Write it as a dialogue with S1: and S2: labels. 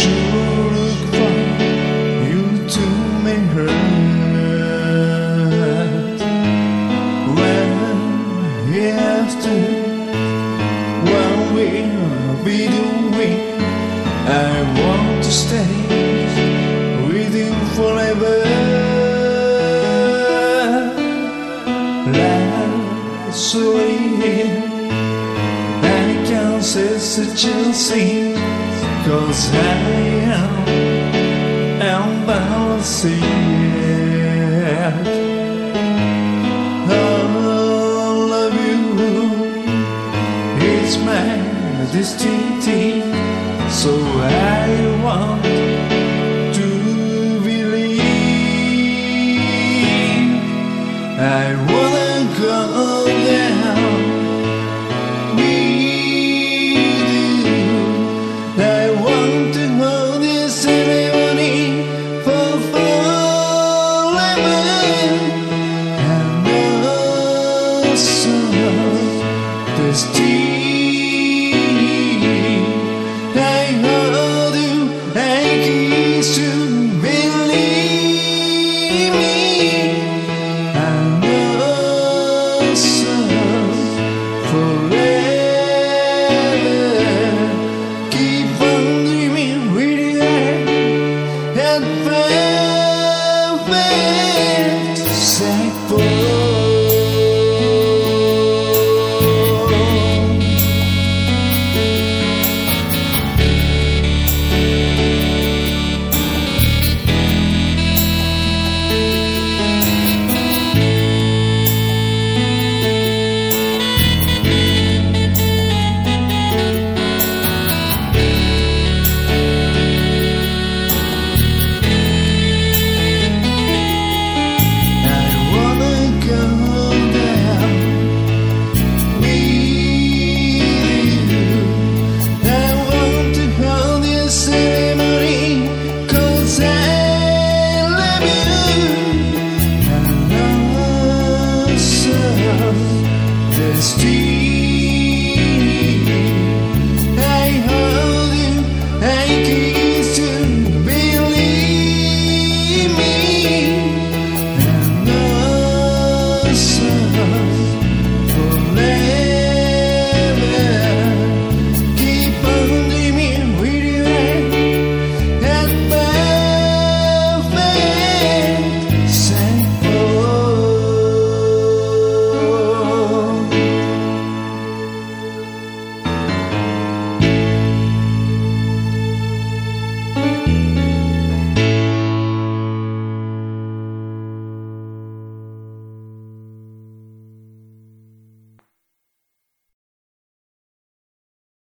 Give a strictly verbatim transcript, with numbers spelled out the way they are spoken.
S1: sure look for you to make her hurt. When after what we'll be doing, I want to stay with you forever. Life's so in, I can't say such a thing, 'cause I am, I'm bound to see it. I love you, it's my destiny.